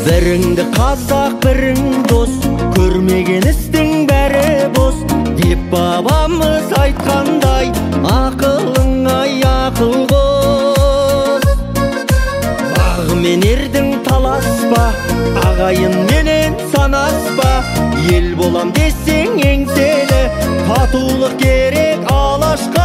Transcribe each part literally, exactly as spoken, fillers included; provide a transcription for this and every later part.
Біріңді қазақ, бірің дос, көрмеген істің бәрі бос. Деп бабамыз айтқандай, ақылың ай ақыл қос. Бағы мен ердің таласпа, ағайын менен санаспа. Ел болам десең еңселі, татулық керек алашқа.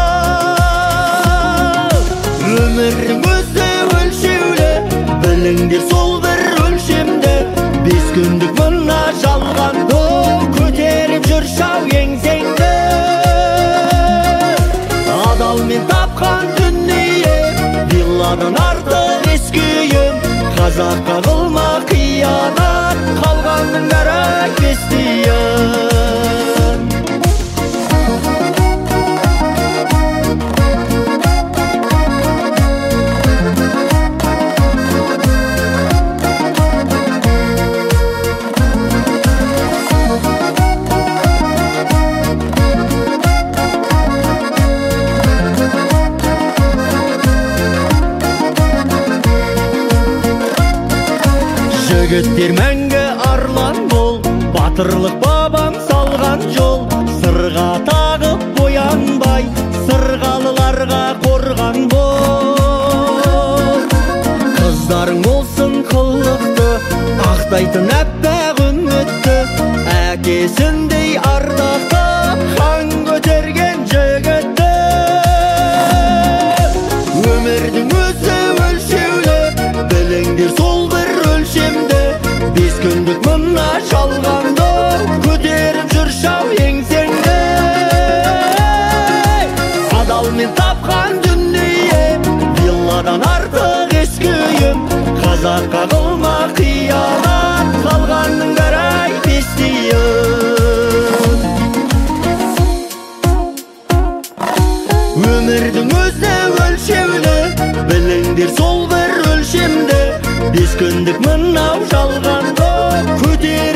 Өмірің өзі өлшеулі, біліңдер сол бір өлшемді. Бес күндік мына жалғанды, көтеріп жүр шау еңсеңді. Адалмен тапқан дүние, вилладан артық ескі үйім. Қазаққа қылма қиянат, қалғанның бәрі кестейін. Жігіттер мәңгі арлан бол, батырлық бабам салған жол. Сырға тағып боянбай, сырғалыларға қорған бол. Қыздарың болсын қылықты, ақтайтын әппақ үмітті. Әкесіндей ардақтап, хан көтерген жігітті. Өмірдің өзі өлшеулі, біліңдер сол бір өлшемді. Бес күндік мына жалғанды, көтеріп жүр шау еңсеңді. Адалмен тапқан дүние, вилладан артық ескі үйім. Қазаққа қылма қиянат, қалғанның бәрі ай бестейін. Өмірдің өзі өлшеулі, біліңдер сол бір өлшемді. Бес күндік мынау жалғанды, көтер